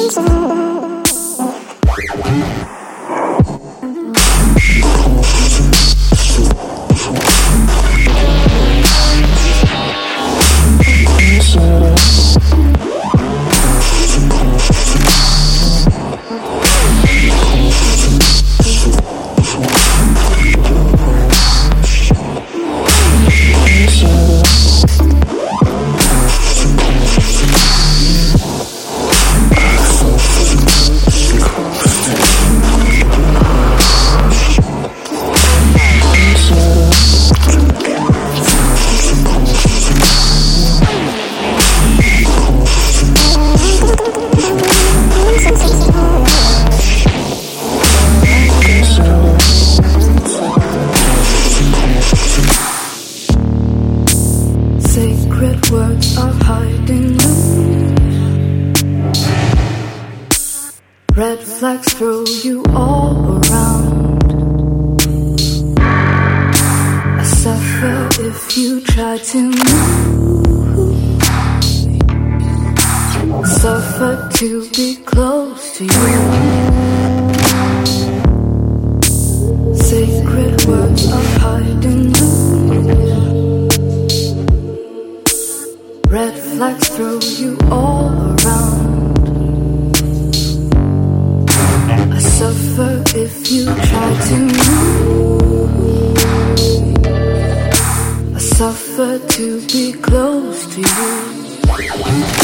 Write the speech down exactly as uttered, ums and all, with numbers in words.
Sacred words are hiding loose. Red flags throw you all around. I suffer if you try to move. Suffer to be close to you. Sacred words are hiding loose. Red flags throw you all around. I suffer if you try to move. I suffer to be close to you.